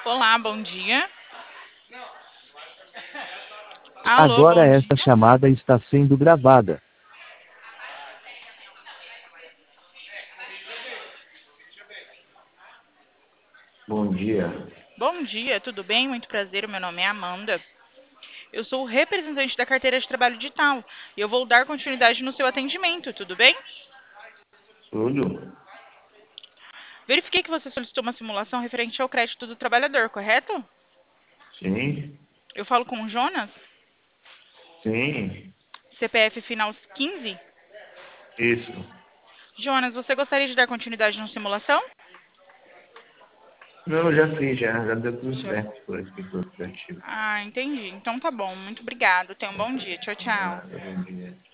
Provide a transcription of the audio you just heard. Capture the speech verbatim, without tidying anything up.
Olá, bom dia. Alô, Agora bom esta dia. chamada está sendo gravada. Bom dia. Bom dia, tudo bem? Muito prazer, meu nome é Amanda. Eu sou o representante da carteira de trabalho digital e eu vou dar continuidade no seu atendimento, tudo bem? Tudo? Verifiquei que você solicitou uma simulação referente ao crédito do trabalhador, correto? Sim? Eu falo com o Jonas, Sim? C P F final quinze. Isso. Jonas, você gostaria de dar continuidade na simulação? Não, eu já fiz, já, já deu tudo Já- certo por aqui, tudo certinho. Ah, entendi. Então tá bom, muito obrigado. Tenha um bom dia. Tchau, tchau. Nada, bom dia.